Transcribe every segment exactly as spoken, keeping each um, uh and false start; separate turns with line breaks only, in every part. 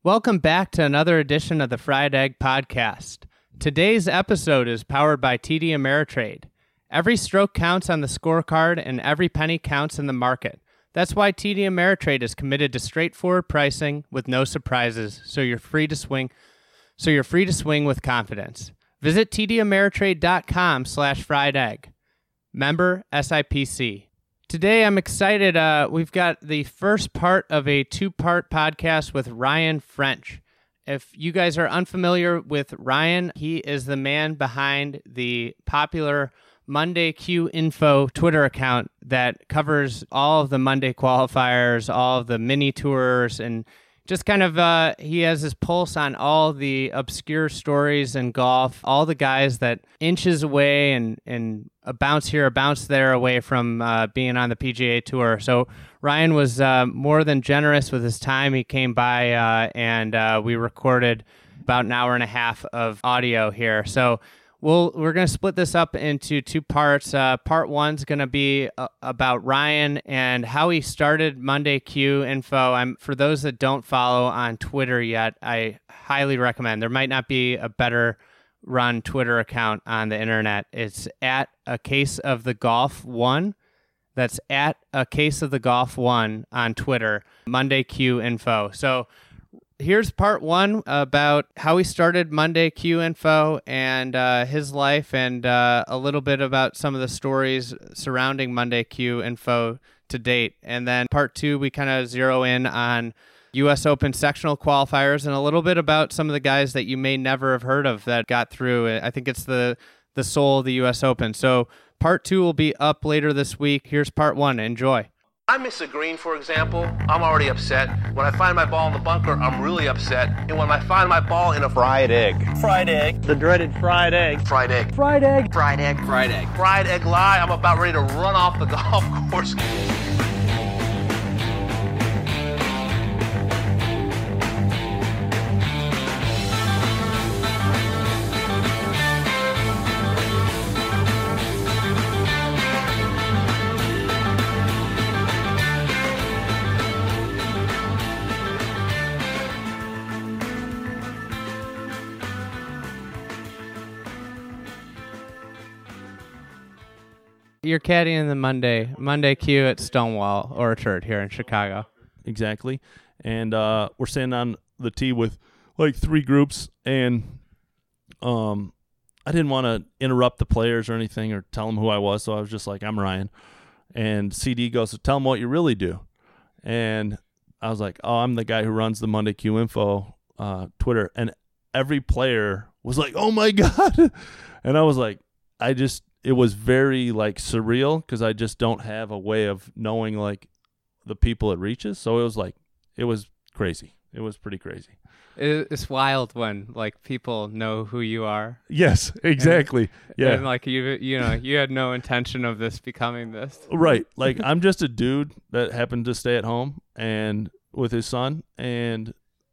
Welcome back to another edition of the Fried Egg Podcast. Today's episode is powered by T D Ameritrade. Every stroke counts on the scorecard and every penny counts in the market. That's why T D Ameritrade is committed to straightforward pricing with no surprises, so you're free to swing so you're free to swing with confidence. Visit tdameritrade.com slash fried egg. Member S I P C. Today, I'm excited. Uh, we've got the first part of a two-part podcast with Ryan French. If you guys are unfamiliar with Ryan, he is the man behind the popular Monday Q Info Twitter account that covers all of the Monday qualifiers, all of the mini tours, and just kind of, uh, he has his pulse on all the obscure stories in golf, all the guys that inches away and, and a bounce here, a bounce there away from uh, being on the P G A Tour. So Ryan was uh, more than generous with his time. He came by uh, and uh, we recorded about an hour and a half of audio here. So We'll, we're going to split this up into two parts. Uh, part one's going to be uh, about Ryan and how he started Monday Q Info. I'm, for those that don't follow on Twitter yet, I highly recommend. There might not be a better run Twitter account on the internet. It's at a case of the golf one. That's at a case of the golf one on Twitter, Monday Q Info. So here's part one about how he started Monday Q Info and uh, his life, and uh, a little bit about some of the stories surrounding Monday Q Info to date. And then part two, we kind of zero in on U S Open sectional qualifiers and a little bit about some of the guys that you may never have heard of that got through. I think it's the, the soul of the U S Open. So part two will be up later this week. Here's part one. Enjoy.
I miss a green, for example, I'm already upset. When I find my ball in the bunker, I'm really upset. And when I find my ball in a fried egg.
Fried egg. The dreaded fried egg.
Fried egg.
Fried egg.
Fried egg.
Fried egg.
Fried egg lie, I'm about ready to run off the golf course.
You're caddying the Monday Monday Q at Stonewall Orchard here in Chicago.
Exactly. And uh, we're standing on the tee with like three groups, and um, I didn't want to interrupt the players or anything or tell them who I was, so I was just like, I'm Ryan. And C D goes, so tell them what you really do. And I was like, oh, I'm the guy who runs the Monday Q Info uh, Twitter. And every player was like, oh, my God. And I was like, I just – it was very like surreal because I just don't have a way of knowing like the people it reaches. So it was like, it was crazy. It was pretty crazy.
It's wild when like people know who you are.
Yes, exactly.
And,
yeah.
And like you, you know, you had no intention of this becoming this.
Right. Like I'm just a dude that happened to stay at home and with his son. And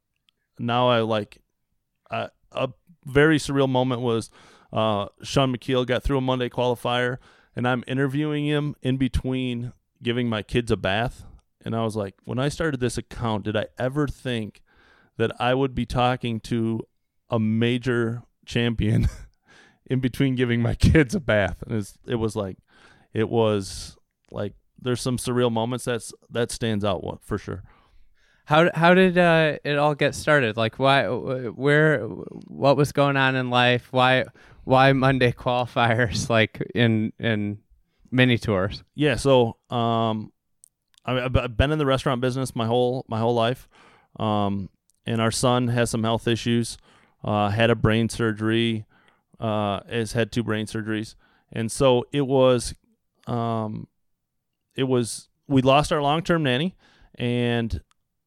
now I like, uh, a very surreal moment was, Uh, Sean McKeel got through a Monday qualifier, and I'm interviewing him in between giving my kids a bath. And I was like, when I started this account, did I ever think that I would be talking to a major champion in between giving my kids a bath? And it's, it was like, it was like, there's some surreal moments that's that stands out for sure.
How how did uh, it all get started? Like, why, where, what was going on in life? Why, why Monday qualifiers? Like in in mini tours?
Yeah, so um, I, I've been in the restaurant business my whole my whole life, um, and our son has some health issues. Uh, had a brain surgery. Uh, has had two brain surgeries, and so it was, um, it was we lost our long term nanny, and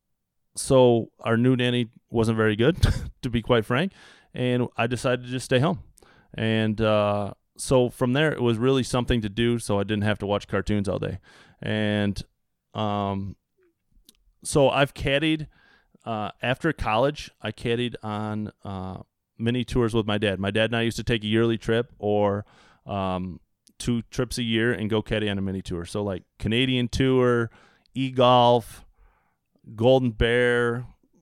so our new nanny wasn't very good, to be quite frank, and I decided to just stay home. And uh, so from there, it was really something to do, so I didn't have to watch cartoons all day. And um, so I've caddied, uh, after college, I caddied on uh, mini tours with my dad. My dad and I used to take a yearly trip or um, two trips a year and go caddy on a mini tour. So like Canadian Tour, e-golf, Golden Bear,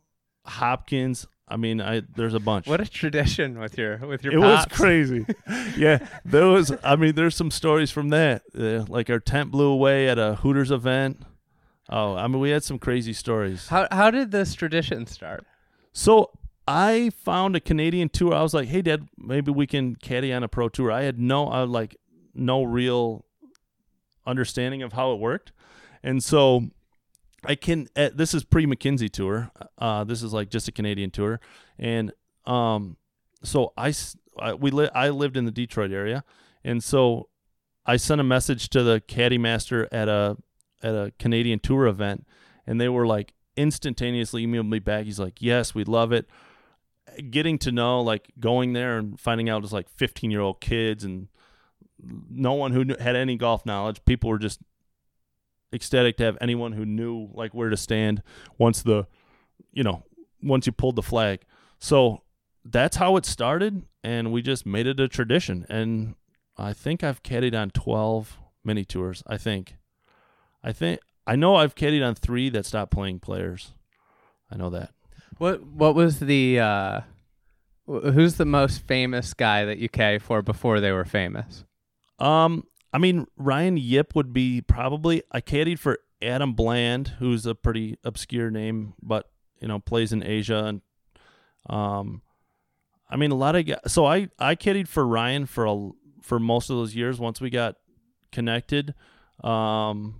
Hopkins. I mean, I there's a bunch.
What a tradition with your with your
It
pops.
was crazy. Yeah, there was. I mean, there's some stories from that. Uh, like our tent blew away at a Hooters event. Oh, I mean, we had some crazy stories.
How how did this tradition start?
So I found a Canadian tour. I was like, "Hey, Dad, maybe we can caddy on a pro tour." I had no, I like no real understanding of how it worked, and so I can. Uh, this is pre McKinsey tour. Uh, this is like just a Canadian tour, and um, so I, I we li- I lived in the Detroit area, and so I sent a message to the caddy master at a at a Canadian tour event, and they were like instantaneously emailed me back. He's like, "Yes, we love it." Getting to know, like going there and finding out it's like fifteen year old kids and no one who knew, had any golf knowledge. People were just ecstatic to have anyone who knew like where to stand once the, you know, once you pulled the flag. So that's how it started, and we just made it a tradition. And I think I've caddied on twelve mini tours. I think, I think I know I've caddied on three that stopped playing players. I know that.
What what was the uh, wh- who's the most famous guy that you caddied for before they were famous?
Um, I mean, Ryan Yip would be probably. I caddied for Adam Bland, who's a pretty obscure name, but you know plays in Asia, and um, I mean a lot of guys. So I I caddied for Ryan for a for most of those years. Once we got connected, um,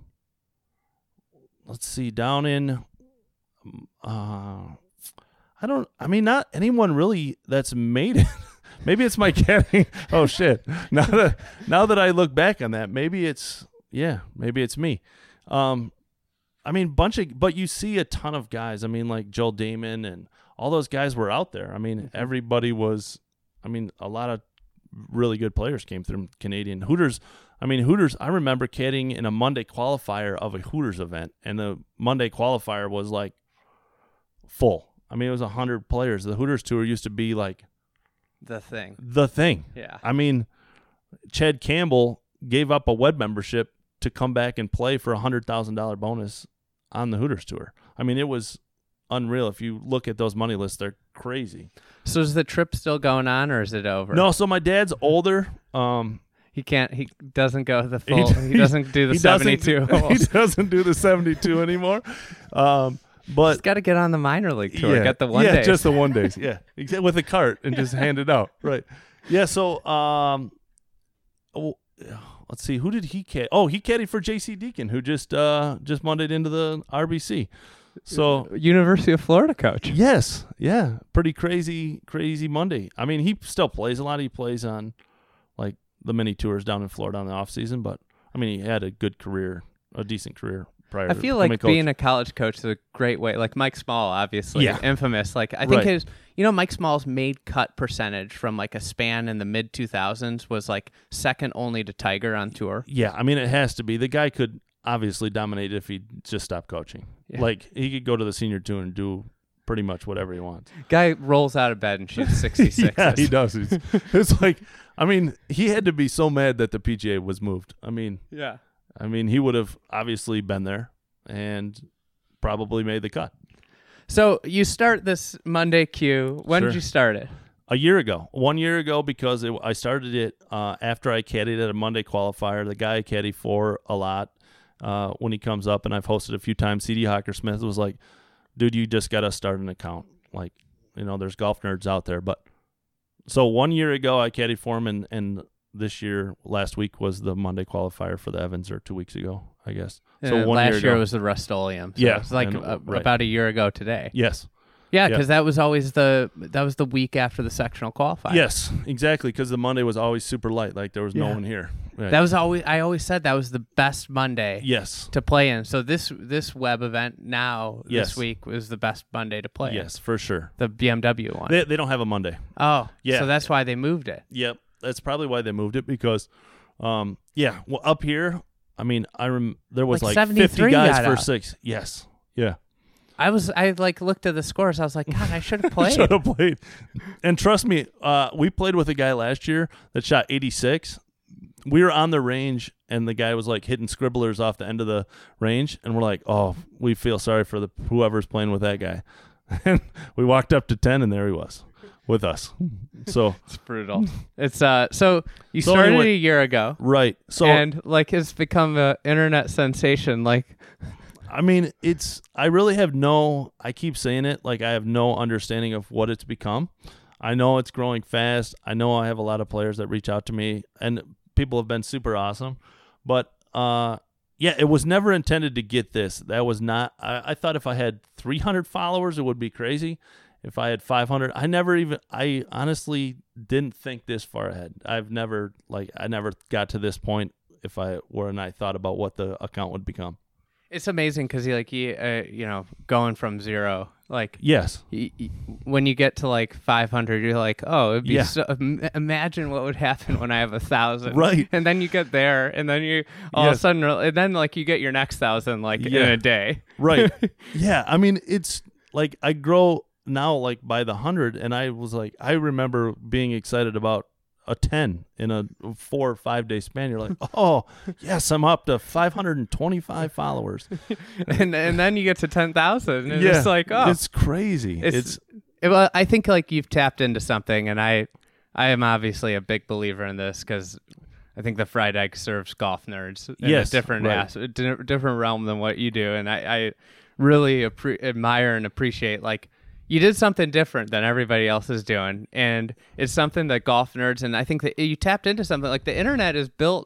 let's see, down in, uh, I don't. I mean, not anyone really that's made it. Maybe it's my caddying. Oh shit! Now that now that I look back on that, maybe it's yeah, maybe it's me. Um, I mean, bunch of, but you see a ton of guys. I mean, like Joel Damon and all those guys were out there. I mean, everybody was. I mean, a lot of really good players came through Canadian Hooters. I mean, Hooters. I remember caddying in a Monday qualifier of a Hooters event, and the Monday qualifier was like full. I mean, it was a hundred players. The Hooters tour used to be like.
The thing.
The thing.
Yeah.
I mean, Chad Campbell gave up a web membership to come back and play for a one hundred thousand dollars bonus on the Hooters tour. I mean, it was unreal. If you look at those money lists, they're crazy.
So is the trip still going on, or is it over?
No, so my dad's older. Um,
he can't. He doesn't go the full. He, he doesn't do the
he
seventy-two.
Doesn't, he
holes.
doesn't do the seventy-two anymore. Um, but
He's got to get on the minor league tour.
Yeah,
Get the one
yeah,
days.
just the one days. Yeah, exactly, with a cart and just hand it out. Right. Yeah. So, um, oh, let's see. Who did he caddy? Oh, he caddied for J C Deacon, who just uh just Mondayed into the R B C. So
University of Florida coach.
yes, yeah, pretty crazy, crazy Monday. I mean, he still plays a lot. He plays on like the mini tours down in Florida in the off season, but I mean, he had a good career, a decent career. Prior
I feel
to
like being a college coach is a great way. Like Mike Small, obviously,
Yeah.
infamous. Like I think
Right.
his, you know, Mike Small's made cut percentage from like a span in the mid two thousands was like second only to Tiger on tour.
Yeah, I mean, it has to be. The guy could obviously dominate if he just stopped coaching.
Yeah.
Like, he could go to the senior tour and do pretty much whatever he wants.
Guy rolls out of bed and shoots sixty-six.
Yeah, he does. It's, it's like, I mean, he had to be so mad that the P G A was moved. I mean,
Yeah.
I mean, he would have obviously been there and probably made the cut.
So you start this Monday Q. When
Sure.
did you start it?
A year ago, one year ago, because it, I started it uh, after I caddied at a Monday qualifier. The guy I caddy for a lot uh, when he comes up, and I've hosted a few times. C D Hawker Smith was like, "Dude, you just got to start an account. Like, you know, there's golf nerds out there." But so one year ago, I caddied for him, and, and this year, last week was the Monday qualifier for the Evans, or two weeks ago, I guess. So
Uh,
one
last
year,
year
ago.
was the Rust-Oleum. So
Yeah,
it's like
and-
uh,
right.
about a year ago today.
Yes.
Yeah,
Yeah.
because that was always the that was the week after the sectional qualifier.
Yes, exactly, because the Monday was always super light. Like, there was no
Yeah.
one here. Right.
That was always I always said that was the best Monday
Yes.
to play in. So this this web event now
Yes.
this week was the best Monday to play. in.
Yes, for sure.
The B M W one.
They, they don't have a Monday.
oh,
Yeah.
So that's why they moved it.
Yep, that's probably why they moved it because, um, yeah, well, up here, I mean, I rem- there was
Like
like, fifty
seventy-three
guys
got
for
out.
six. Yes, yeah,
I was I like looked at the scores. I was like, God, I should have played.
should have played. And trust me, uh, we played with a guy last year that shot eighty-six. We were on the range, and the guy was like hitting scribblers off the end of the range, and we're like, oh, we feel sorry for the whoever's playing with that guy. And we walked up to ten, and there he was with us. So
It's brutal. It's uh. So you
So
started
anyway-
a year ago,
right. So
and like it's become a internet sensation. Like,
I mean, it's I really have no. I keep saying it like I have no understanding of what it's become. I know it's growing fast. I know I have a lot of players that reach out to me, and people have been super awesome. But uh, yeah, it was never intended to get this. That was not. I, I thought if I had three hundred followers, it would be crazy. If I had five hundred, I never even. I honestly didn't think this far ahead. I've never like I never got to this point. If I were and I thought about what the account would become.
it's amazing because you like you uh, you know going from zero like
Yes.
y- y- when you get to like five hundred, you're like, oh, it'd be
Yeah.
so, im- imagine what would happen when I have a thousand,
Right.
And then you get there, and then you all of
Yes.
a sudden, and then like you get your next thousand like
Yeah.
in a day,
Right. Yeah. I mean, it's like I grow now like by the hundred, and I was like, I remember being excited about a ten in a four or five day span. You're like, oh, yes, I'm up to five hundred twenty-five followers.
and and then you get to ten thousand, and
yeah.
it's like, oh,
It's crazy.
It's,
It's,
it- well, I think like you've tapped into something, and I, I am obviously a big believer in this because I think the Fried Egg serves golf nerds in
Yes,
a different
right.
as- a di- different realm than what you do, and I, I really appre- admire and appreciate like you did something different than everybody else is doing, and it's something that golf nerds and I think that you tapped into something like the internet is built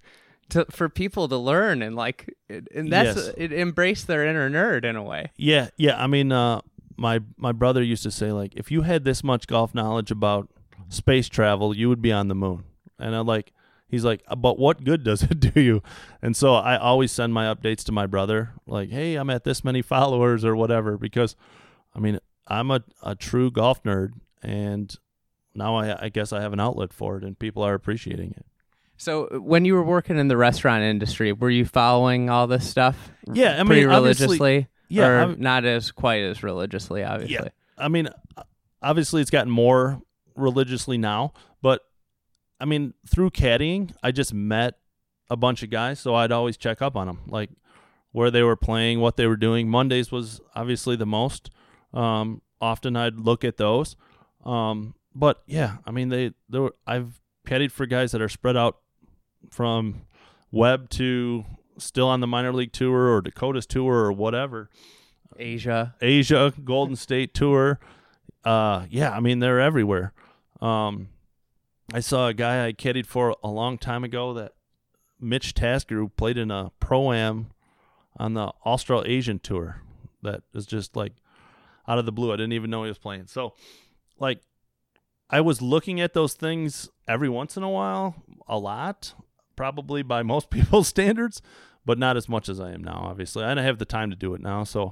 to for people to learn and like it- and that's
Yes.
it embrace their inner nerd in a way.
yeah. Yeah. I mean, uh, my, my brother used to say, like, if you had this much golf knowledge about space travel, you would be on the moon. And I'm like, he's like, but what good does it do you? And so I always send my updates to my brother, like, hey, I'm at this many followers or whatever, because, I mean, I'm a, a true golf nerd, and now I, I guess I have an outlet for it, and people are appreciating it.
So when you were working in the restaurant industry, were you following all this stuff?
Yeah, I mean,
pretty
obviously-
religiously.
yeah,
or
I'm-
not as quite as religiously, obviously.
Yeah. I mean, obviously it's gotten more religiously now, but I mean, through caddying, I just met a bunch of guys, so I'd always check up on them, like where they were playing, what they were doing. Mondays was obviously the most. Um, often I'd look at those. Um, but yeah, I mean, they, they were, I've caddied for guys that are spread out from Webb to still on the minor league tour or Dakota's tour or whatever.
Asia.
Asia, Golden State Tour. Uh, yeah, I mean, they're everywhere. Um, I saw a guy I caddied for a long time ago, that Mitch Tasker, who played in a Pro-Am on the Australasian Tour. That is just like out of the blue. I didn't even know he was playing. So, like, I was looking at those things every once in a while, a lot, probably by most people's standards, but not as much as I am now, obviously. I don't have the time to do it now, so...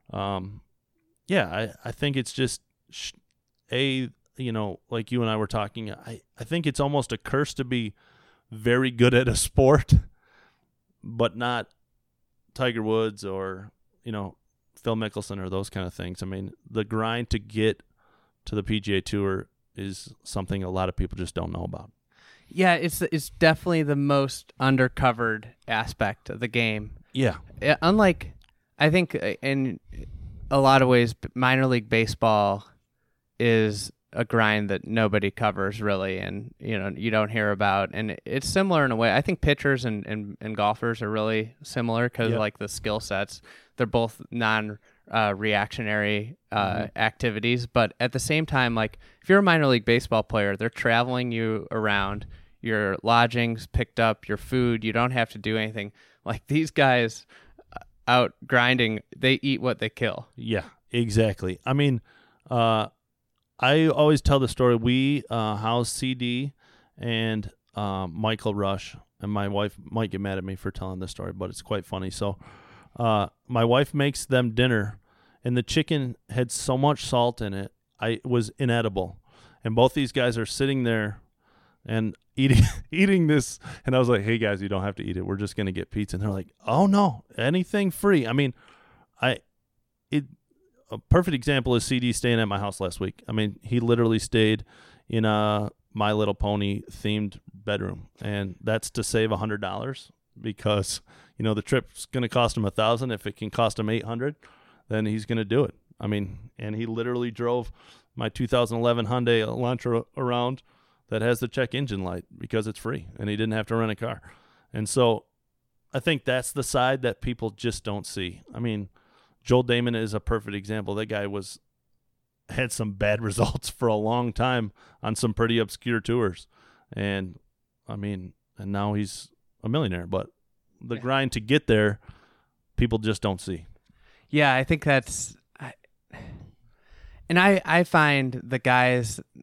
Um, yeah, I, I think it's just sh- a, you know, like you and I were talking, I, I think it's almost a curse to be very good at a sport, but not Tiger Woods or, you know, Phil Mickelson or those kind of things. I mean, the grind to get to the P G A Tour is something a lot of people just don't know about.
Yeah, it's it's definitely the most undercovered aspect of the game.
Yeah.
Uh, Unlike, I think uh, in a lot of ways, b- minor league baseball is a grind that nobody covers really, and you know you don't hear about. And it- it's similar in a way. I think pitchers and, and, and golfers are really similar because
Yeah.
like the skill sets, they're both non uh, reactionary uh,
Mm-hmm.
activities. But at the same time, like if you're a minor league baseball player, they're traveling you around. Your lodging's picked up, your food. You don't have to do anything. Like these guys out grinding, they eat what they kill.
Yeah, exactly. I mean, uh, I always tell the story. We uh, house C D and uh, Michael Rush, and my wife might get mad at me for telling this story, but it's quite funny. So uh, my wife makes them dinner, and the chicken had so much salt in it, I it was inedible. And both these guys are sitting there and eating eating this, and I was like, hey guys, you don't have to eat it, we're just gonna get pizza. And they're like, oh no, anything free. I mean, I it a perfect example is C D staying at my house last week. I mean, he literally stayed in a My Little Pony themed bedroom, and that's to save a hundred dollars, because you know the trip's gonna cost him a thousand. If it can cost him eight hundred, then he's gonna do it. I mean, and he literally drove my two thousand eleven Hyundai Elantra around that has the check engine light because it's free, and he didn't have to rent a car. And so I think that's the side that people just don't see. I mean, Joel Damon is a perfect example. That guy was had some bad results for a long time on some pretty obscure tours. And, I mean, and now he's a millionaire. But the yeah. grind to get there, people just don't see.
Yeah, I think that's I, – and I, I find the guys –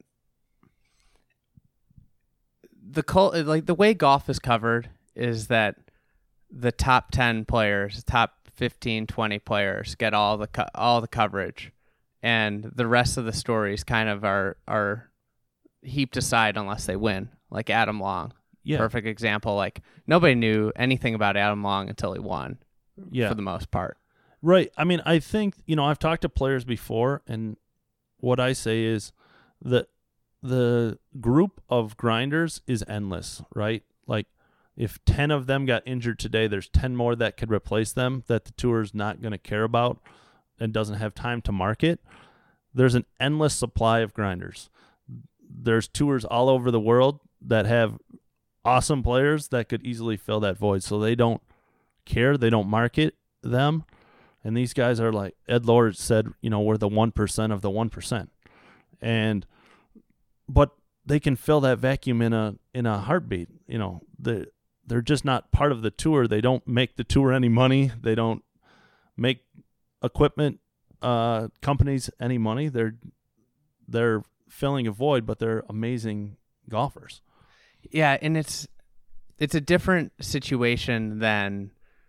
the cult, like the way golf is covered is that the top ten players, top fifteen, twenty players get all the co- all the coverage, and the rest of the stories kind of are are heaped aside unless they win. Like Adam Long,
yeah.
perfect example. Like nobody knew anything about Adam Long until he won,
yeah.
for the most part.
Right. I mean, I think, you know, I've talked to players before, and what I say is that the group of grinders is endless, right? Like, if ten of them got injured today, there's ten more that could replace them that the tour's not going to care about and doesn't have time to market. There's an endless supply of grinders. There's tours all over the world that have awesome players that could easily fill that void. So they don't care. They don't market them. And these guys are like, Ed Lord said, you know, we're the one percent of the one percent. And but they can fill that vacuum in a in a heartbeat. You know, the they're just not part of the tour. They don't make the tour any money. They don't make equipment uh, companies any money. They're they're filling a void, but they're amazing golfers.
Yeah, and it's it's a different situation than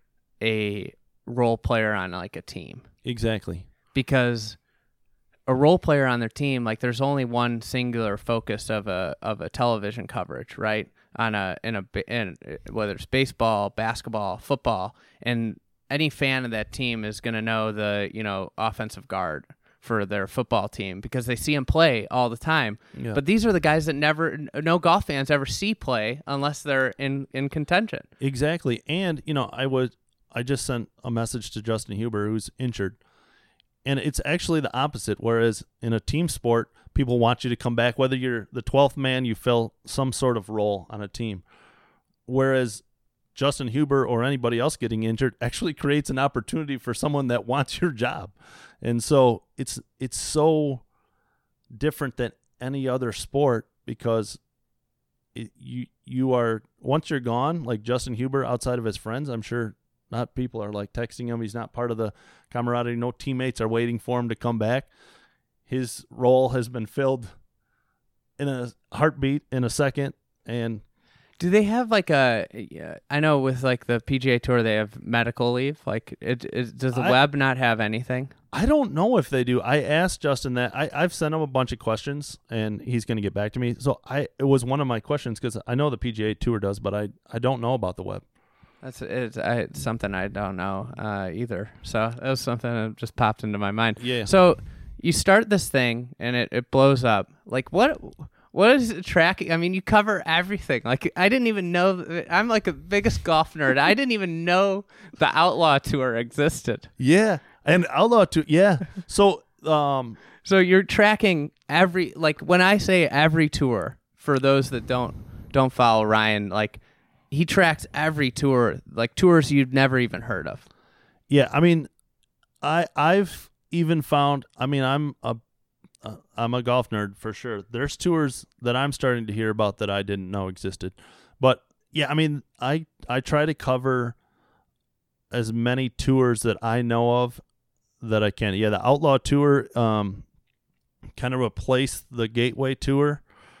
a role player on like a team.
Exactly.
Because a role player on their team, like there's only one singular focus of a of a television coverage, right? On a in a in, whether it's baseball, basketball, football, and any fan of that team is going to know the, you know, offensive guard for their football team because they see him play all the time.
Yeah.
But these are the guys that never no golf fans ever see play unless they're in, in contention.
Exactly. And, you know, I was I just sent a message to Justin Huber, who's injured. And it's actually the opposite, whereas in a team sport, people want you to come back. Whether you're the twelfth man, you fill some sort of role on a team. Whereas Justin Huber or anybody else getting injured actually creates an opportunity for someone that wants your job. And so it's it's so different than any other sport because it, you you are, once you're gone, like Justin Huber, outside of his friends, I'm sure not people are like texting him. He's not part of the camaraderie. No teammates are waiting for him to come back. His role has been filled in a heartbeat, in a second. And
do they have like a? I know with like the P G A Tour, they have medical leave. Like, it, it does the
I,
web not have anything?
I don't know if they do. I asked Justin that. I, I've sent him a bunch of questions, and he's going to get back to me. So I it was one of my questions because I know the P G A Tour does, but I I don't know about the web.
That's it's, I, it's something I don't know uh, either. So that was something that just popped into my mind.
Yeah.
So you start this thing and it, it blows up. Like what? What is it tracking? I mean, you cover everything. Like I didn't even know. I'm like the biggest golf nerd. I didn't even know the Outlaw Tour existed.
Yeah, and Outlaw Tour. Yeah. So um,
so you're tracking every, like when I say every tour, for those that don't don't follow Ryan, like. He tracks every tour, like tours you've never even heard of.
Yeah, I mean, I I've even found. I mean, I'm a uh, I'm a golf nerd for sure. There's tours that I'm starting to hear about that I didn't know existed. But yeah, I mean, I I try to cover as many tours that I know of that I can. Yeah, the Outlaw Tour um, kind of replaced the Gateway Tour.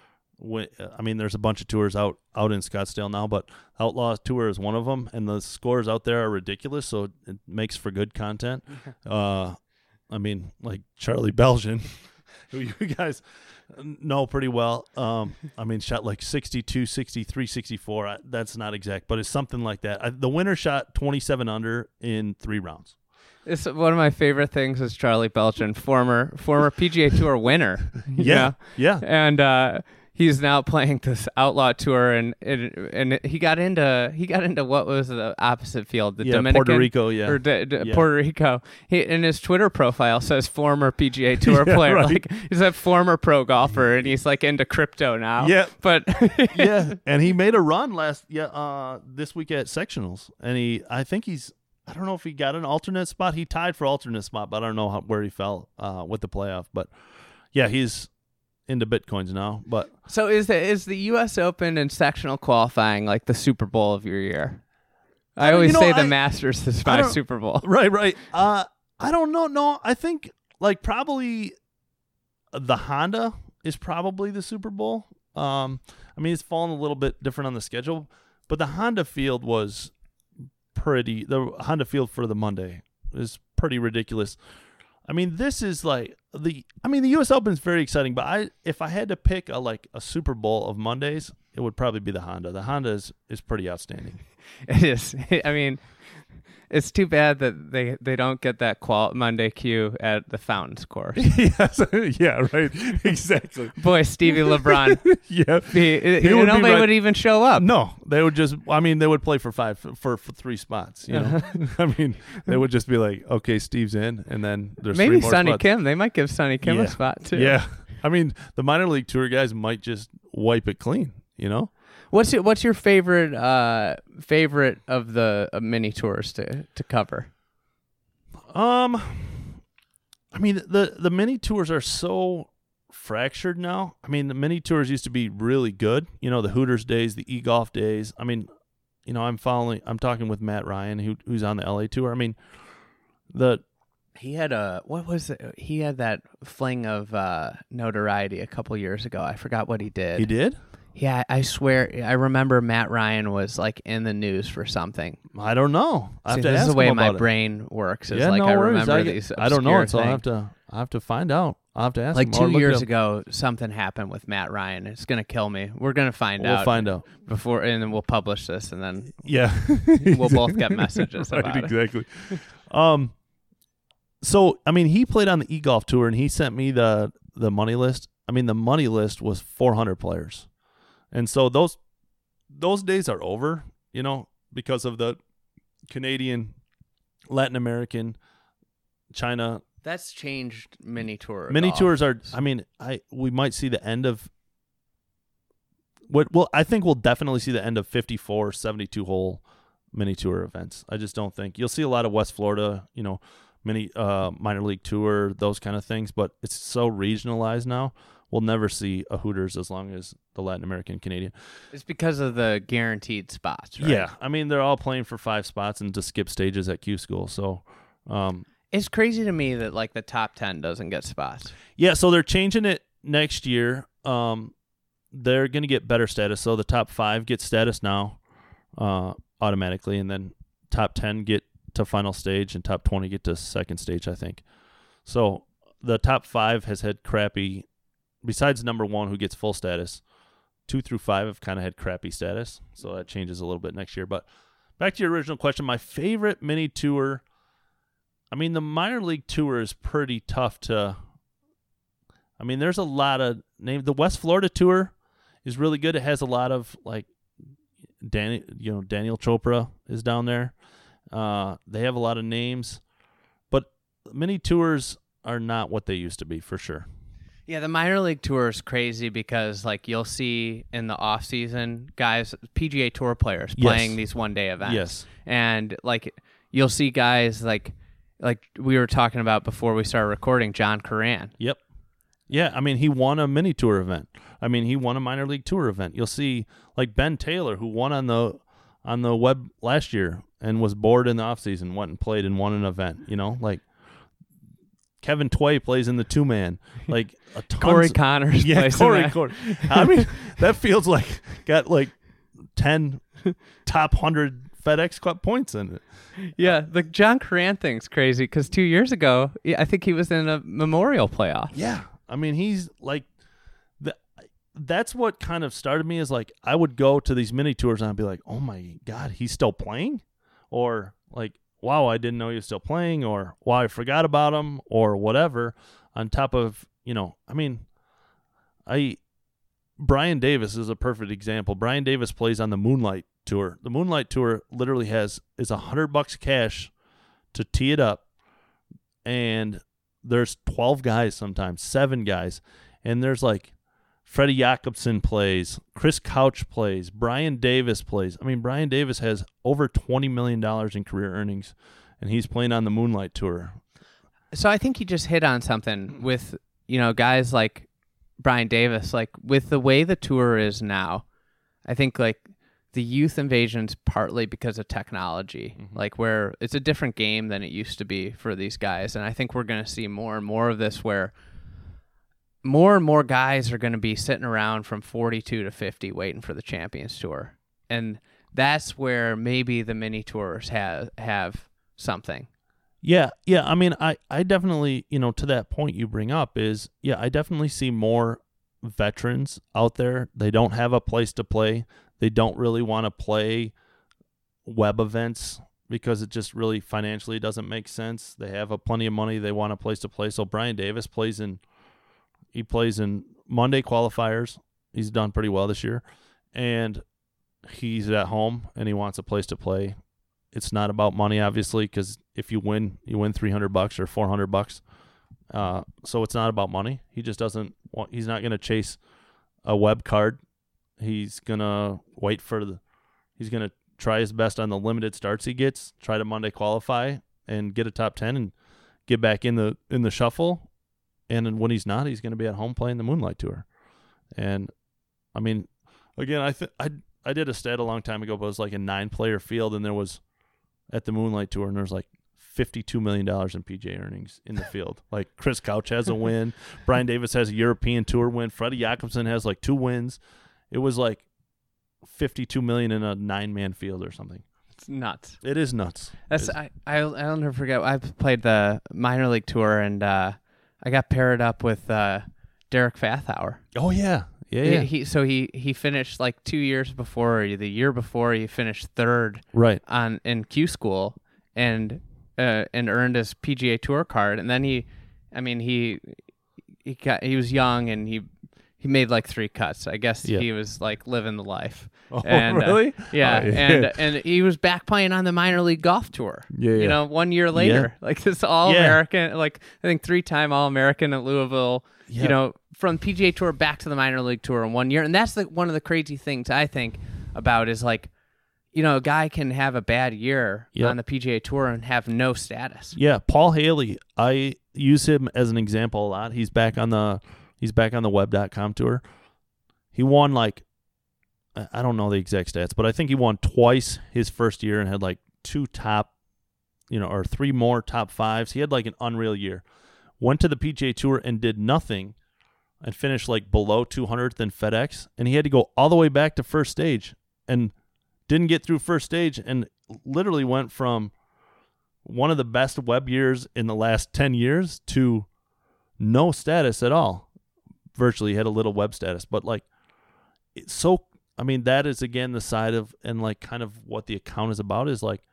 I mean, there's a bunch of tours out, out in Scottsdale now, but Outlaw Tour is one of them, and the scores out there are ridiculous, so it makes for good content. uh, I mean, like Charlie Belgian, who you guys know pretty well. Um, I mean, shot like sixty-two, sixty-three, sixty-four. I, that's not exact, but it's something like that. I, the winner shot twenty-seven under in three rounds.
It's one of my favorite things is Charlie Belgian, former former P G A Tour winner.
Yeah,
know?
yeah.
And, uh, he's now playing this outlaw tour, and and, and he got into he got into what was the opposite field, the
Yeah,
Dominican,
Puerto Rico, yeah.
or D- D-
Yeah.
Puerto Rico. He, and his Twitter profile says former P G A Tour
Yeah,
player.
right.
Like he's a former pro golfer, and he's like into crypto now.
Yeah.
but
Yeah, and he made a run last yeah uh this week at sectionals, and he I think he's I don't know if he got an alternate spot. He tied for alternate spot, but I don't know how, where he fell uh with the playoff. But yeah, he's into Bitcoins now. But
So is the is the U S Open and sectional qualifying like the Super Bowl of your year? I
Uh,
always
you know,
say the
I-
Masters is
I
my
don't-
Super Bowl.
right, right. Uh, I don't know. No, I think like probably the Honda is probably the Super Bowl. Um, I mean, it's fallen a little bit different on the schedule, but the Honda field was pretty. The Honda field for the Monday is pretty ridiculous. I mean, this is like the. I mean, the U S Open is very exciting, but I if I had to pick a like a Super Bowl of Mondays, it would probably be the Honda. The Honda is is pretty outstanding.
It is. I mean, it's too bad that they, they don't get that qual Monday queue at the Fountains course.
Yes, yeah, right, exactly.
Boy, Stevie LeBron,
Yeah,
be,
He would be
nobody
right-
would even show up.
no, they would just. I mean, they would play for five for, for three spots. You know, I mean, they would just be like, okay, Steve's in, and then there's
Maybe
three more
Sonny
spots.
Kim. They might give Sonny Kim
Yeah.
a spot too.
Yeah, I mean, the minor league tour guys might just wipe it clean. You know.
What's your, what's your favorite uh, favorite of the uh, mini tours to to cover?
Um, I mean, the the mini tours are so fractured now. I mean, the mini tours used to be really good. You know, the Hooters days, the e-golf days. I mean, you know, I'm following. I'm talking with Matt Ryan, who who's on the L A tour. I mean, the
He had a what was it? He had that fling of uh, notoriety a couple years ago. I forgot what he did.
he did.
Yeah, I swear I remember Matt Ryan was like in the news for something.
I don't know. I have
See,
to
this
ask
is the way
him
my
about it.
brain works. Is
Yeah,
like
no
I
worries.
remember
I,
these.
I don't know
obscure
it, so I have
things.
to. I have to find out. I will have to ask
Like
him. I'll
two
look it
years
up.
ago, something happened with Matt Ryan. It's gonna kill me. We're gonna find
We'll
out.
find out.
before, and then we'll publish this, and then
Yeah,
we'll both get messages
right,
about it.
exactly. Um, so I mean, he played on the e-golf tour, and he sent me the the money list. I mean, the money list was four hundred players, and so those those days are over. You know, because of the Canadian, Latin American, China
That's changed mini tour.
mini
golf.
tours are. I mean, I we might see the end of. What well, I think we'll definitely see the end of fifty-four, seventy-two hole mini tour events. I just don't think you'll see a lot of West Florida, you know, mini uh, minor league tour, those kind of things. But it's so regionalized now. We'll never see a Hooters as long as the Latin American, Canadian.
It's because of the guaranteed spots, right?
Yeah, I mean they're all playing for five spots and to skip stages at Q School. So, um,
It's crazy to me that like the top ten doesn't get spots.
yeah, so they're changing it next year. Um, they're going to get better status. So the top five get status now uh, automatically, and then top ten get to final stage, and top twenty get to second stage, I think. So the top five has had crappy, besides number one who gets full status, two through five have kind of had crappy status. So that changes a little bit next year. But back to your original question, my favorite mini tour, I mean, the minor league tour is pretty tough to, I mean, there's a lot of name. The West Florida tour is really good. It has a lot of like, Danny, you know, Daniel Chopra is down there. Uh, they have a lot of names, but mini tours are not what they used to be for sure.
Yeah, the minor league tour is crazy because like you'll see in the off season guys, P G A Tour players
Yes.
playing these one day events.
Yes.
And like you'll see guys like like we were talking about before we started recording, John Curran.
Yep. Yeah, I mean, he won a mini tour event. I mean, he won a minor league tour event. You'll see like Ben Taylor, who won on the on the web last year and was bored in the offseason, went and played and won an event, you know, like Kevin Tway plays in the two man, like a ton.
Corey Connors
yeah,
plays in
Corey,
that.
Corey. I mean, that feels like got like ten top hundred FedEx Cup points in it.
Yeah, the John Curran thing's crazy because two years ago, yeah, I think he was in a Memorial playoff.
Yeah, I mean, he's like, the, that's what kind of started me is like I would go to these mini tours and I'd be like, oh my God, he's still playing? Or like, wow, I didn't know he was still playing, or wow, I forgot about him, or whatever. On top of, you know, I mean, I Brian Davis is a perfect example. Brian Davis plays on the Moonlight Tour. The Moonlight Tour literally has is a hundred bucks cash to tee it up, and there's twelve guys sometimes, seven guys, and there's like Freddie Jacobson plays, Chris Couch plays, Brian Davis plays. I mean, Brian Davis has over twenty million dollars in career earnings, and he's playing on the Moonlight Tour.
So I think you just hit on something with, you know, guys like Brian Davis, like with the way the tour is now, I think like the youth invasion's partly because of technology, mm-hmm. like where it's a different game than it used to be for these guys. And I think we're going to see more and more of this where more and more guys are going to be sitting around from forty-two to fifty waiting for the Champions Tour. And that's where maybe the mini tours have, have something.
Yeah, yeah. I mean, I, I definitely, you know, to that point you bring up is, yeah, I definitely see more veterans out there. They don't have a place to play. They don't really want to play web events because it just really financially doesn't make sense. They have a plenty of money. They want a place to play. So Brian Davis plays in, he plays in Monday qualifiers. He's done pretty well this year. And he's at home and he wants a place to play. It's not about money, obviously, because if you win, you win three hundred bucks or four hundred bucks. Uh, so it's not about money. He just doesn't want, he's not going to chase a web card. He's going to wait for the, he's going to try his best on the limited starts he gets, try to Monday qualify and get a top ten and get back in the, in the shuffle. And then when he's not, he's going to be at home playing the Moonlight Tour. And I mean, again, I th- I, I did a stat a long time ago, but it was like a nine player field and there was, at the Moonlight Tour, and there's like fifty-two million dollars in P G A earnings in the field. Like Chris Couch has a win. Brian Davis has a European Tour win. Freddie Jacobson has like two wins. It was like fifty-two million dollars in a nine-man field or something.
It's nuts.
It is nuts.
That's I, I'll, I'll never forget. I played the minor league tour, and uh, I got paired up with uh, Derek Fathauer.
Oh, yeah. Yeah, yeah.
He, he so he, he finished like two years before, or the year before, he finished third
right
on in Q School and uh, and earned his P G A Tour card. And then he, I mean he he got he was young and he he made like three cuts. I guess
yeah.
he was like living the life.
Oh,
and,
really?
Uh, yeah,
oh, yeah,
and and he was back playing on the minor league golf tour.
Yeah, yeah.
You know, one year later,
yeah.
like this All American, yeah. like I think three time All American at Louisville. Yeah. You know, from P G A Tour back to the minor league tour in one year. And that's the, one of the crazy things I think about is like, you know, a guy can have a bad year yep. on the P G A Tour and have no status.
Yeah, Paul Haley, I use him as an example a lot. He's back on the he's back on the web dot com tour. He won like, I don't know the exact stats, but I think he won twice his first year and had like two top, you know, or three more top fives. He had like an unreal year. Went to the P G A Tour and did nothing and finished like below two hundredth in FedEx. And he had to go all the way back to first stage and didn't get through first stage and literally went from one of the best web years in the last ten years to no status at all. Virtually had a little web status. But like, it's so, I mean, that is again the side of, and like kind of what the account is about is like,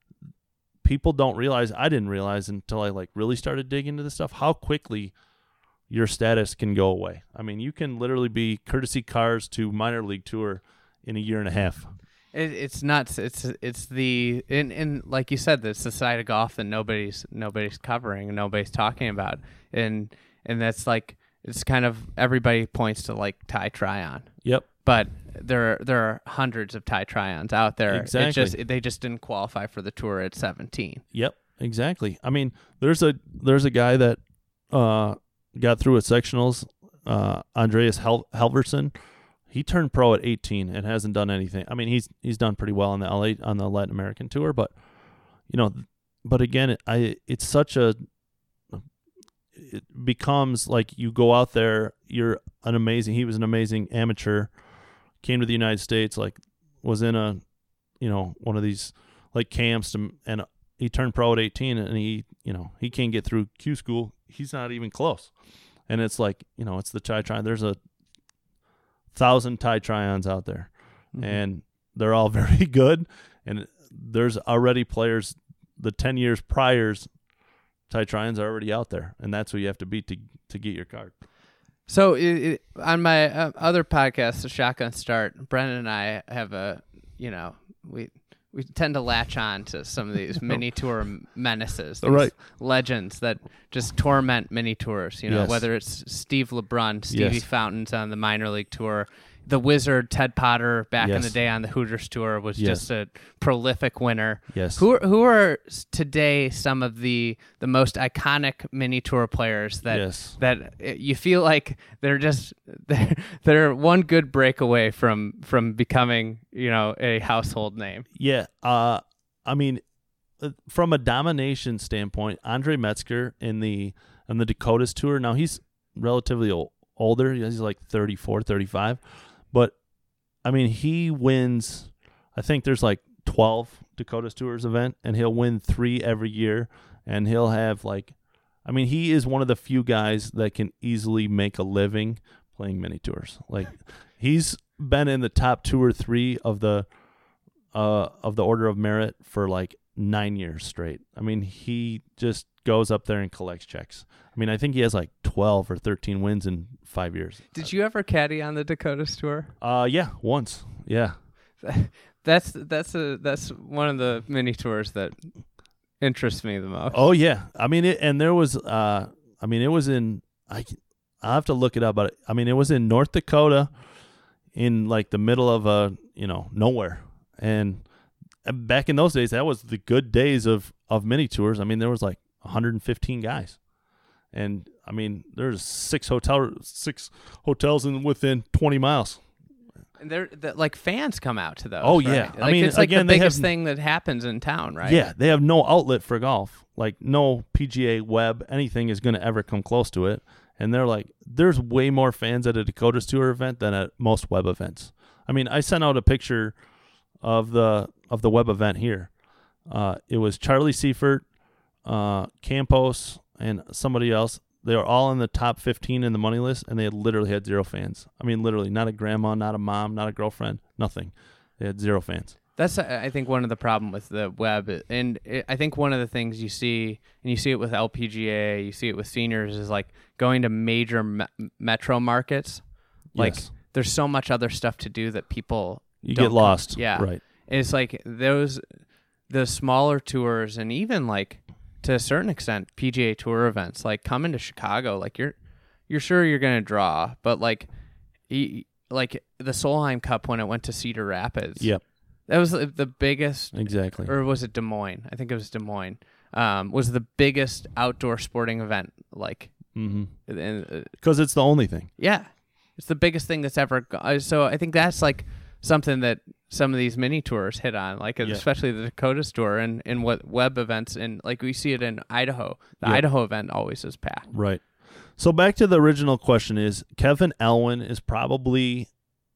people don't realize, I didn't realize until I like really started digging into this stuff, how quickly your status can go away. I mean, you can literally be courtesy cars to minor league tour in a year and a half.
It, it's nuts. It's it's the and, and like you said, it's the side of golf that nobody's nobody's covering and nobody's talking about, and and that's like it's kind of everybody points to like Ty Tryon.
Yep.
But there are, there are hundreds of Ty Tryons out there.
Exactly.
It just they just didn't qualify for the tour at seventeen.
Yep, exactly. I mean, there's a there's a guy that uh, got through at sectionals, uh, Andreas Hel- Helverson. He turned pro at eighteen and hasn't done anything. I mean, he's he's done pretty well on the L A on the Latin American tour, but you know, but again, I it's such a it becomes like you go out there, you're an amazing. He was an amazing amateur. Came to the United States, like was in a, you know, one of these like camps, to, and he turned pro at eighteen, and he, you know, he can't get through Q School. He's not even close, and it's like, you know, it's the Ty Tryon. There's a thousand Ty Tryons out there, mm-hmm. and they're all very good. And there's already players, the ten years priors, Ty Tryons are already out there, and that's who you have to beat to to get your card.
So it, it, on my uh, other podcast, the Shotgun Start, Brennan and I have a, you know, we we tend to latch on to some of these mini tour menaces, these
Right.
legends that just torment mini tours. You know,
Yes.
whether it's Steve LeBrun, Stevie
Yes.
Fountains on the minor league tour. The Wizard, Ted Potter, back in
Yes.
the day on the Hooters tour, was
Yes.
just a prolific winner.
Yes.
Who are, who are s- today some of the the most iconic mini tour players that
Yes.
that uh, you feel like they're just they're, they're one good break away from from becoming, you know, a household name?
Yeah. Uh, I mean, uh, from a domination standpoint, Andre Metzger in the in the Dakotas tour. Now he's relatively old, older. He's like thirty-four, thirty-five. But, I mean, he wins, I think there's like twelve Dakotas Tours event, and he'll win three every year. And he'll have like, I mean, he is one of the few guys that can easily make a living playing mini tours. Like, he's been in the top two or three of the uh, of the Order of Merit for like nine years straight. I mean, he just goes up there and collects checks. I mean, I think he has like twelve or thirteen wins in five years.
Did you ever caddy on the Dakotas tour?
Uh, yeah, once. Yeah.
That's that's a that's one of the mini tours that interests me the most.
Oh yeah. I mean, it, and there was, uh, I mean, it was in, I, I have to look it up, but I mean, it was in North Dakota, in like the middle of a, you know, nowhere. And back in those days, that was the good days of, of mini tours. I mean, there was like one hundred fifteen guys. And I mean, there's six hotel, six hotels in within twenty miles.
And they're, the, like fans come out to those.
Oh,
right?
yeah.
Like,
I mean,
it's like
again,
the
they
biggest
have-
thing that happens in town, right?
Yeah, they have no outlet for golf. Like no P G A web, anything is going to ever come close to it. And they're like, there's way more fans at a Dakotas Tour event than at most web events. I mean, I sent out a picture of the of the web event here. Uh, it was Charlie Seifert, uh, Campos, and somebody else. They were all in the top fifteen in the money list, and they had literally had zero fans. I mean, literally, not a grandma, not a mom, not a girlfriend, nothing. They had zero fans.
That's, uh, I think, one of the problem with the web. And it, I think one of the things you see, and you see it with L P G A, you see it with seniors, is like going to major me- metro markets. Like,
Yes.
there's so much other stuff to do that people
You
don't
get lost.
come- yeah.
Right.
It's like those, the smaller tours, and even like to a certain extent, P G A Tour events, like coming to Chicago, like you're, you're sure you're gonna draw, but like, y- like the Solheim Cup when it went to Cedar Rapids.
Yep.
That was the the biggest,
Exactly.
or was it Des Moines? I think it was Des Moines. Um, was the biggest outdoor sporting event, like,
Mm-hmm.
and, uh,
Because it's the only thing.
yeah, it's the biggest thing that's ever. Go- uh, so I think that's like something that some of these mini tours hit on, like
Yeah.
especially the Dakotas tour and and what web events, and like we see it in Idaho. The
Yeah.
Idaho event always is packed.
Right. So back to the original question is Kevin Elwin is probably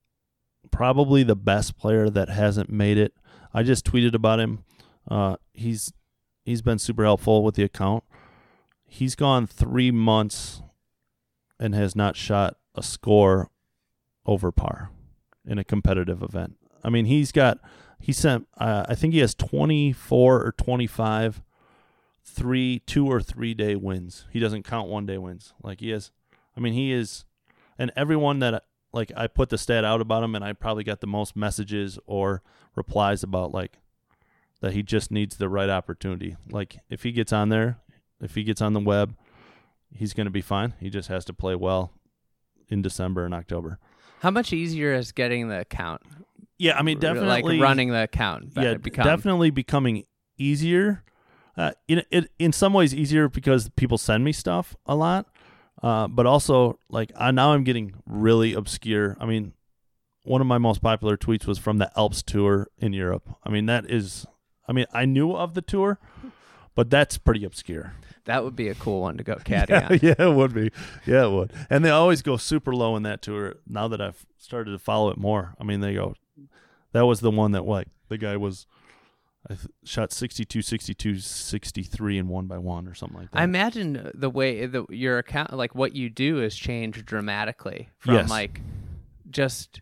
probably the best player that hasn't made it. I just tweeted about him. Uh, he's he's been super helpful with the account. He's gone three months and has not shot a score over par in a competitive event. I mean, he's got he sent uh, I think he has twenty-four or twenty-five three two or three day wins. He doesn't count one day wins. Like he is I mean he is and everyone that like I put the stat out about him, and I probably got the most messages or replies about like that he just needs the right opportunity. Like if he gets on there, if he gets on the web, he's going to be fine. He just has to play well in December and October.
How much easier is getting the account?
Yeah, I mean definitely
like running the account.
yeah,
become.
definitely becoming easier. Uh, in it, in some ways easier because people send me stuff a lot, uh, but also like I, now I'm getting really obscure. I mean, one of my most popular tweets was from the Alps tour in Europe. I mean, that is, I mean, I knew of the tour, but that's pretty obscure.
That would be a cool one to go caddy
Yeah,
on.
yeah, it would be. Yeah, it would. And they always go super low in that tour. Now that I've started to follow it more, I mean, they go. That was the one that like the guy was. I th- shot sixty-two, sixty-two, sixty-three and one by one or something like that.
I imagine the way the, your account, like what you do, has changed dramatically from
Yes.
like just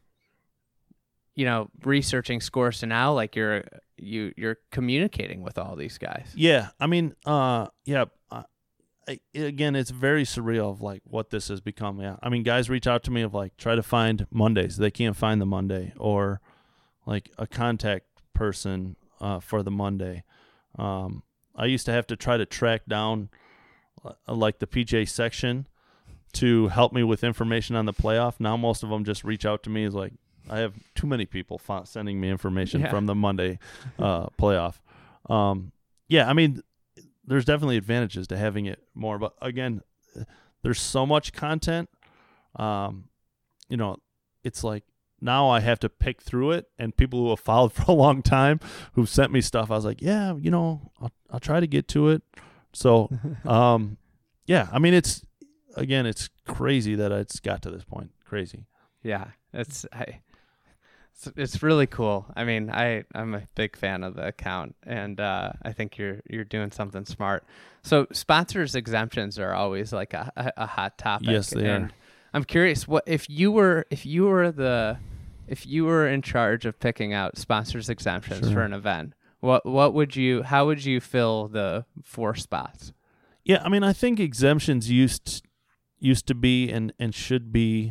you know researching scores to now like you're you you're communicating with all these guys.
Yeah, I mean, uh, yeah, uh, I, again, it's very surreal of like what this has become. Yeah, I mean, guys reach out to me of like try to find Mondays. They can't find the Monday, or like a contact person uh, for the Monday. Um, I used to have to try to track down uh, like the P G A section to help me with information on the playoff. Now most of them just reach out to me as like, I have too many people f- sending me information
yeah.
from the Monday uh, playoff. Um, yeah, I mean, there's definitely advantages to having it more, but again, there's so much content. Um, you know, it's like now I have to pick through it, and people who have followed for a long time who've sent me stuff, I was like, yeah, you know, I'll, I'll try to get to it. So, um, yeah, I mean, it's, again, it's crazy that it's got to this point. Crazy.
Yeah, it's I, it's, it's really cool. I mean, I I'm a big fan of the account, and uh, I think you're you're doing something smart. So sponsors exemptions are always like a, a, a hot topic.
Yes, they
and
are.
I'm curious, what if you were if you were the if you were in charge of picking out sponsors exemptions
Sure.
for an event? What what would you how would you fill the four spots?
Yeah, I mean, I think exemptions used used to be and, and should be,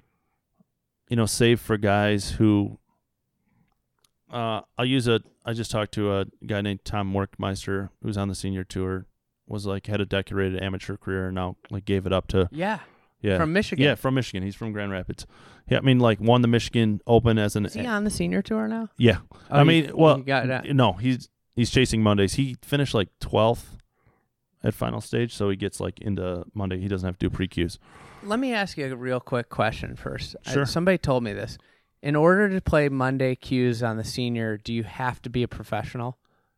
you know, saved for guys who. Uh, I'll use a. I just talked to a guy named Tom Workmeister who's on the senior tour. Was like had a decorated amateur career and now like gave it up to.
Yeah.
Yeah.
From Michigan.
Yeah, from Michigan. He's from Grand Rapids. Yeah, I mean, like won the Michigan Open as an.
Is he on the senior tour now?
Yeah,
Oh,
I
you-
mean, well,
you got it.
no, he's he's chasing Mondays. He finished like twelfth at final stage, so he gets like into Monday. He doesn't have to do pre-Qs.
Let me ask you a real quick question first. I-
Sure.
somebody told me this. In order to play Monday Qs on the senior, do you have to be a professional?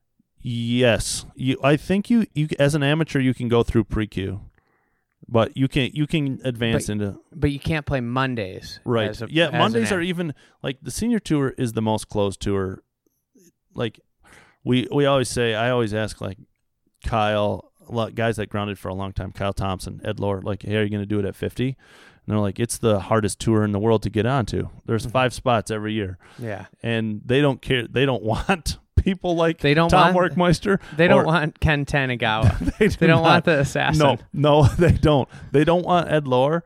Yes, you. I think you you as an amateur you can go through pre-Q, but you can you can advance
But-
into
But you can't play Mondays.
right.
as a-
yeah,
as an
Mondays
am-
are even like the senior tour is the most closed tour. Like we we always say, I always ask like Kyle, a lot, guys that grounded for a long time, Kyle Thompson, Ed Lohr, like, hey, are you going to do it at fifty? And they're like, it's the hardest tour in the world to get onto. There's five spots every year,
Yeah.
and they don't care. They don't want people like
They don't
Tom
want-
Workmeister.
They don't
or-
want Ken Tanagawa.
They,
they don't
not.
want the assassin.
No, no, they don't. They don't want Ed Lohr.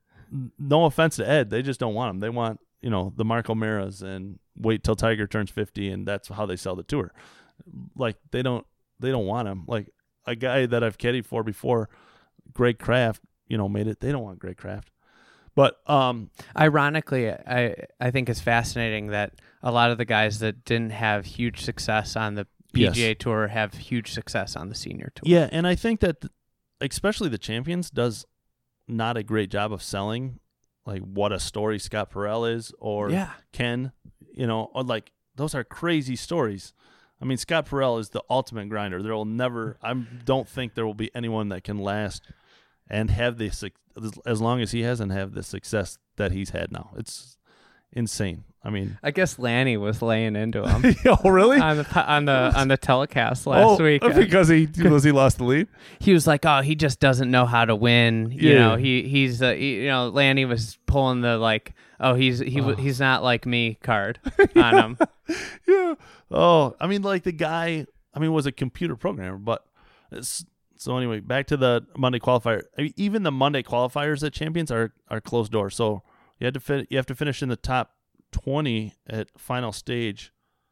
No offense to Ed, they just don't want him. They want, you know, the Marco Meras and wait till Tiger turns fifty, and that's how they sell the tour. Like they don't, they don't want him. Like a guy that I've caddied for before, Greg Kraft, you know, made it. They don't want Greg Kraft. But um,
Ironically, I I think it's fascinating that a lot of the guys that didn't have huge success on the P G A
Yes.
Tour have huge success on the senior tour.
yeah, and I think that, th- especially the Champions, does not a great job of selling like what a story Scott Perel is or
Yeah.
Ken, you know, or like those are crazy stories. I mean, Scott Perel is the ultimate grinder. There will never, I don't think there will be anyone that can last and have the suc- as long as he has and have the success that he's had now. It's insane. I mean,
I guess Lanny was laying into him
oh really?
on the po- on the on the telecast last
oh,
week.
because he was he lost the lead.
He was like, "Oh, he just doesn't know how to win." You
Yeah.
know, he he's uh, he, you know, Lanny was pulling the like, "Oh, he's he
Oh.
w he's not like me" card on him.
Yeah. Oh, I mean, like the guy, I mean, was a computer programmer, but it's, so anyway, back to the Monday qualifier. I mean, even the Monday qualifiers at Champions are are closed doors. So you had to fit, you have to finish in the top twenty at final stage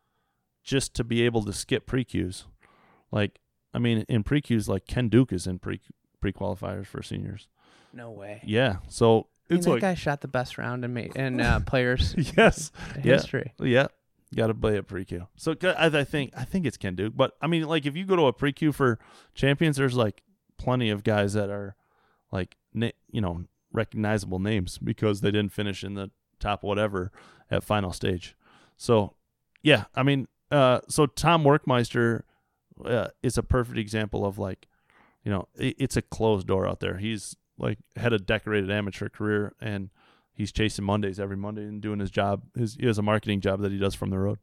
just to be able to skip pre-Qs. Like, I mean, in pre-Qs, like Ken Duke is in pre pre qualifiers for seniors.
No way.
Yeah. So
I mean,
it's
that
like
guy shot the best round in ma- in uh, players
yes. Yeah.
history.
Yeah, got to play a pre-Q. So c- I, I think I think it's Ken Duke, but I mean, like if you go to a pre-Q for Champions, there's like plenty of guys that are like na- you know recognizable names because they didn't finish in the top whatever at final stage. So yeah, I mean, uh, so Tom Workmeister uh, is a perfect example of like, you know, it, it's a closed door out there. He's like had a decorated amateur career and he's chasing Mondays every Monday and doing his job. His, he has a marketing job that he does from the road.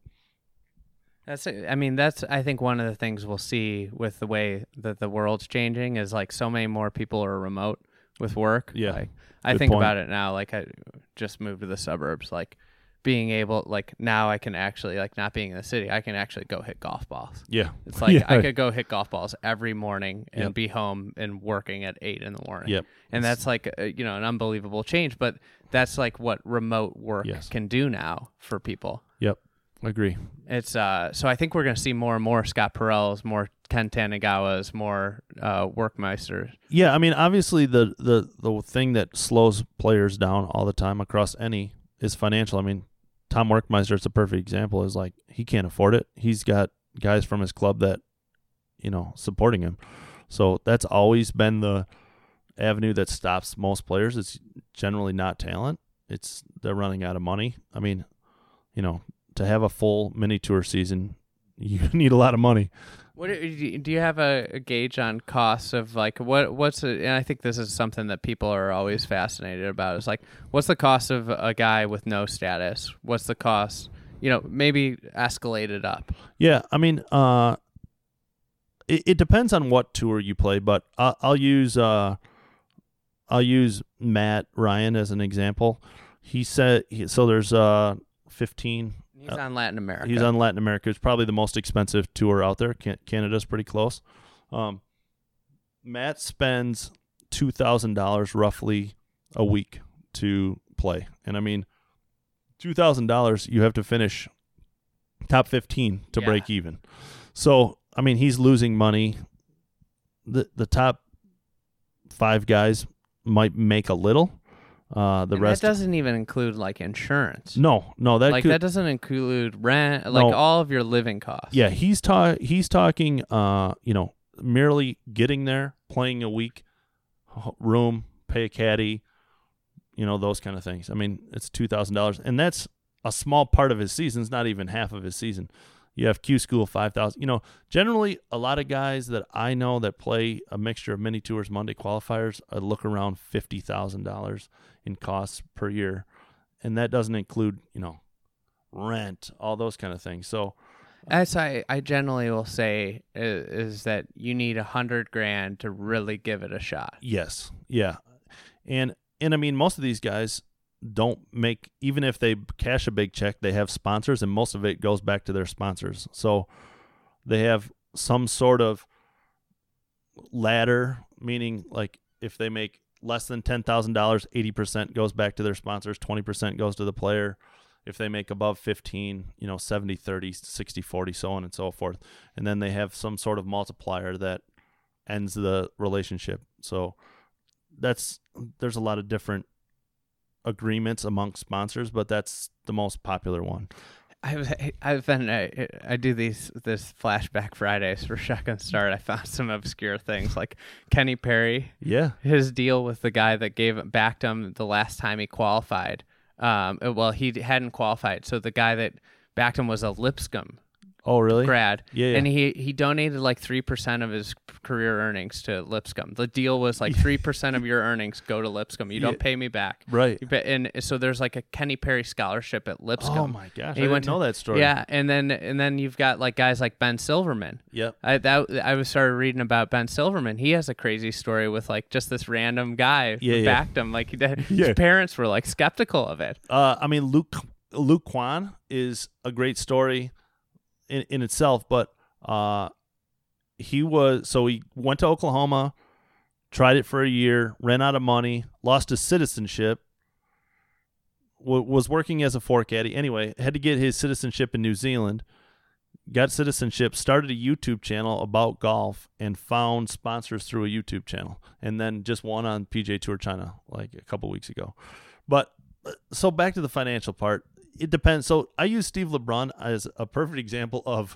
That's it. I mean, that's I think one of the things we'll see with the way that the world's changing is like so many more people are remote with work.
Yeah,
Like, I
good
think
point.
about it now. Like I just moved to the suburbs. Like being able, like, now I can actually, like, not being in the city, I can actually go hit golf balls.
Yeah.
It's like
yeah.
I could go hit golf balls every morning and
Yep.
be home and working at eight in the morning.
Yep.
And that's like, a, you know, an unbelievable change, but that's like what remote work
Yes.
can do now for people.
Yep. I agree.
It's uh, so I think we're going to see more and more Scott Perrells, more Ken Tanigawas, more uh, Workmeisters.
Yeah, I mean, obviously the, the, the thing that slows players down all the time across any is financial. I mean, Tom Workmeister is a perfect example. Is like he can't afford it. He's got guys from his club that, you know, supporting him. So that's always been the avenue that stops most players. It's generally not talent. It's they're running out of money. I mean, you know, to have a full mini tour season, you need a lot of money.
What do you, do you have a, a gauge on costs of like what what's a, and I think this is something that people are always fascinated about is like what's the cost of a guy with no status? What's the cost? You know, maybe escalate it up.
Yeah, I mean, uh, it, it depends on what tour you play, but I'll, I'll use uh, I'll use Matt Ryan as an example. He said he, so. There's uh fifteen.
He's on Latin America.
He's on Latin America. It's probably the most expensive tour out there. Can- Canada's pretty close. Um, Matt spends two thousand dollars roughly a week to play. And I mean, two thousand dollars, you have to finish top fifteen to
Yeah.
break even. So, I mean, he's losing money. The, the top five guys might make a little. Uh, the
and
rest
that doesn't even include like insurance.
No, no, that
like
could,
that doesn't include rent, like
No.
all of your living costs.
Yeah, he's ta- he's talking uh, you know, merely getting there, playing a week, h- room, pay a caddy, you know, those kind of things. I mean, it's two thousand dollars, and that's a small part of his season. It's not even half of his season. You have Q School five thousand. You know, generally a lot of guys that I know that play a mixture of mini tours, Monday qualifiers, uh, look around fifty thousand dollars in costs per year, and that doesn't include, you know, rent, all those kind of things. So,
As I, I generally will say is, is that you need a hundred grand to really give it a shot.
yes, yeah, and and I mean, most of these guys don't make, even if they cash a big check, they have sponsors, and most of it goes back to their sponsors. So they have some sort of ladder, meaning like if they make less than ten thousand dollars, eighty percent goes back to their sponsors, twenty percent goes to the player. If they make above fifteen, you know, seventy thirty, sixty forty, so on and so forth. And then they have some sort of multiplier that ends the relationship. So that's, there's a lot of different agreements amongst sponsors, but that's the most popular one.
I've I've been I, I do these this flashback Fridays for Shotgun Start. I found some obscure things like Kenny Perry,
Yeah.
his deal with the guy that gave backed him the last time he qualified. Um, well, he hadn't qualified, so the guy that backed him was a Lipscomb
Oh, really?
grad,
Yeah, yeah.
and he he donated like three percent of his career earnings to Lipscomb. The deal was like three percent of your earnings go to Lipscomb. You don't
Yeah.
pay me back,
Right.
You pay, and so there's like a Kenny Perry scholarship at Lipscomb.
Oh my gosh, I
He
didn't
went to-
know that story.
Yeah, and then and then you've got like guys like Ben Silverman.
Yep.
I that I was started reading about Ben Silverman. He has a crazy story with like just this random guguy
Yeah,
who
yeah.
backed him. Like he did,
Yeah.
his parents were like skeptical of it.
Uh, I mean, Luke Luke Kwan is a great story in, in itself, but uh, he was so he went to Oklahoma, tried it for a year, ran out of money, lost his citizenship, w- was working as a four caddy. Anyway, had to get his citizenship in New Zealand, got citizenship, started a YouTube channel about golf, and found sponsors through a YouTube channel, and then just won on P G A Tour China like a couple weeks ago. But so back to the financial part. It depends. So I use Steve LeBron as a perfect example of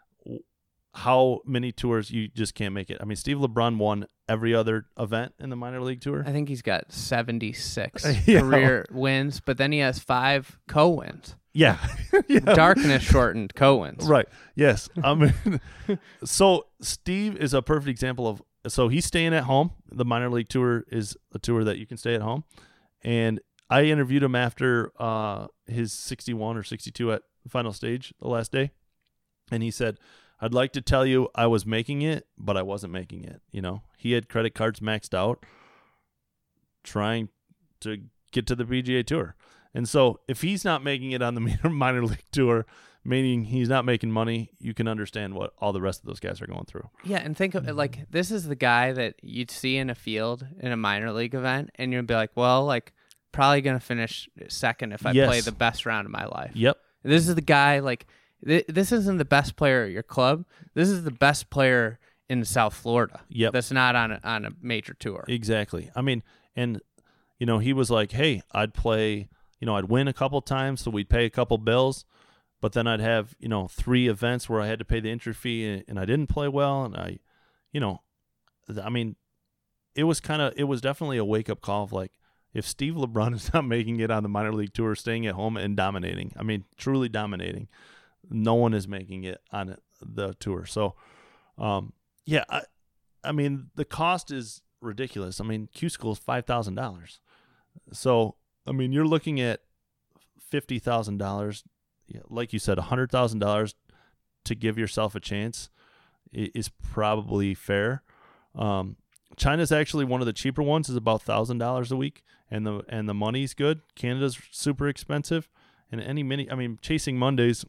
how many tours you just can't make it. I mean, Steve LeBron won every other event in the minor league tour.
I think he's got seventy-six
Yeah.
career wins, but then he has five co-wins.
Yeah. yeah.
Darkness shortened co-wins.
Right. Yes. I mean, so Steve is a perfect example of, so he's staying at home. The minor league tour is a tour that you can stay at home. And I interviewed him after uh, his sixty-one or sixty-two at the final stage the last day. And he said, I'd like to tell you I was making it, but I wasn't making it. You know, he had credit cards maxed out trying to get to the P G A Tour. And so if he's not making it on the minor league tour, meaning he's not making money, you can understand what all the rest of those guys are going through.
Yeah, and think of like this is the guy that you'd see in a field in a minor league event, and you'd be like, well, like probably gonna finish second if I
Yes.
play the best round of my life.
Yep.
This is the guy like th- this isn't the best player at your club. This is the best player in South Florida.
Yep.
That's not on a, on a major tour.
Exactly. I mean, and you know, he was like, hey, I'd play, you know, I'd win a couple times, so we'd pay a couple bills. But then I'd have, you know, three events where I had to pay the entry fee and, and I didn't play well. And I, you know, I mean, it was kind of, it was definitely a wake up call of like, if Steve LeBrun is not making it on the minor league tour, staying at home and dominating, I mean, truly dominating, no one is making it on the tour. So, um, yeah, I, I mean, the cost is ridiculous. I mean, Q School is five thousand dollars. So, I mean, you're looking at fifty thousand dollars. Yeah, like you said, one hundred thousand dollars to give yourself a chance is probably fair. Um, China's actually one of the cheaper ones, is about one thousand dollars a week, and the and the money's good. Canada's super expensive. And any mini, I mean, Chasing Mondays,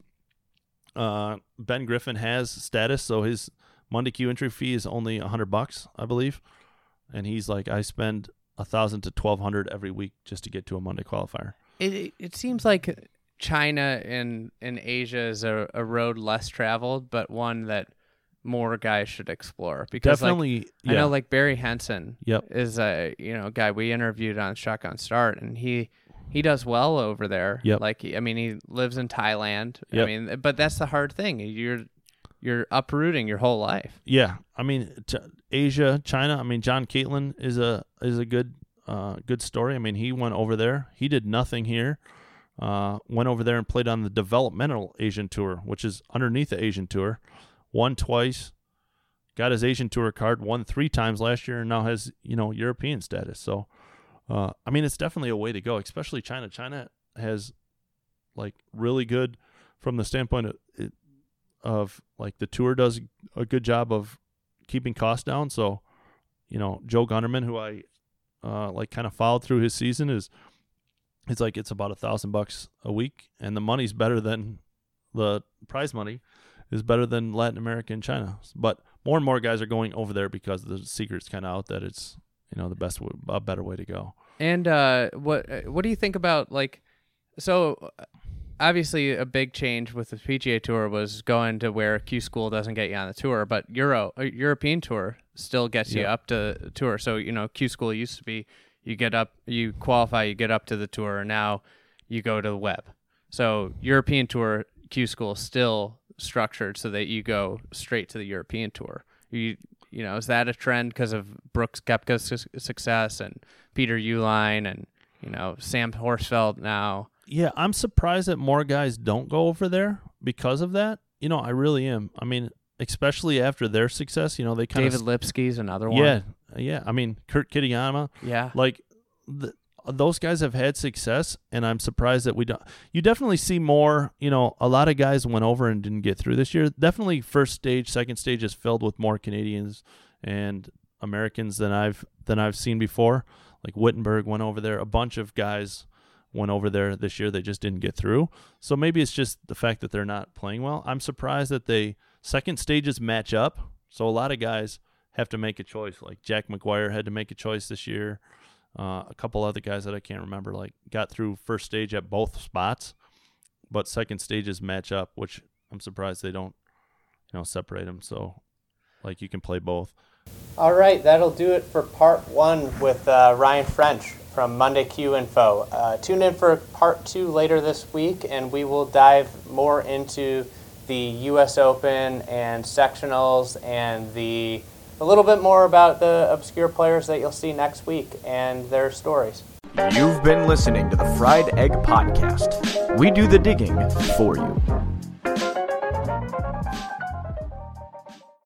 uh, Ben Griffin has status, so his Monday Q entry fee is only one hundred bucks, I believe. And he's like, I spend one thousand to twelve hundred every week just to get to a Monday qualifier.
It it, it seems like China and, and Asia is a, a road less traveled, but one that more guys should explore. Because
Definitely,
like,
yeah.
I know like Barry Henson
Yep.
is a you know guy we interviewed on Shotgun Start, and he he does well over there.
Yep.
Like I mean, he lives in Thailand.
Yep.
I mean, but that's the hard thing. You're you're uprooting your whole life.
Yeah, I mean, t- Asia, China. I mean, John Caitlin is a is a good uh, good story. I mean, he went over there. He did nothing here. Uh, went over there and played on the developmental Asian Tour, which is underneath the Asian Tour. Won twice, got his Asian Tour card. Won three times last year, and now has you know European status. So, uh, I mean, it's definitely a way to go, especially China. China has like really good from the standpoint of it, of like the tour does a good job of keeping costs down. So, you know, Joe Gunnerman, who I uh, like kind of followed through his season, is it's like it's about a thousand bucks a week, and the money's better than the prize money is better than Latin America and China. But more and more guys are going over there because the secret's kind of out that it's you know the best, w- a better way to go.
And uh, what what do you think about like so? Obviously, a big change with the P G A Tour was going to where Q School doesn't get you on the tour, but Euro uh, European Tour still gets you
Yeah.
up to the tour. So you know, Q School used to be you get up, you qualify, you get up to the tour, and now you go to the web. So European Tour Q School is still structured so that you go straight to the European Tour. You you know, is that a trend because of Brooks Koepka's su- success and Peter Uihlein and you know Sam Horsfeld now?
Yeah, I'm surprised that more guys don't go over there because of that. You know, I really am. I mean, especially after their success, you know, they kind
David
of
Lipsky's another one.
Yeah, yeah. I mean, Kurt Kitayama.
Yeah.
Like the, those guys have had success, and I'm surprised that we don't. You definitely see more. You know, a lot of guys went over and didn't get through this year. Definitely, first stage, second stage is filled with more Canadians and Americans than I've than I've seen before. Like Wittenberg went over there. A bunch of guys went over there this year. They just didn't get through. So maybe it's just the fact that they're not playing well. I'm surprised that they second stages match up. So a lot of guys have to make a choice. Like Jack McGuire had to make a choice this year. Uh, a couple other guys that I can't remember like got through first stage at both spots, but second stages match up, which I'm surprised they don't, you know, separate them. So like you can play both.
All right, that'll do it for part one with uh, Ryan French from Monday Q Info. Uh, tune in for part two later this week, and we will dive more into the U S Open and sectionals and the a little bit more about the obscure players that you'll see next week and their stories.
You've been listening to the Fried Egg Podcast. We do the digging for you.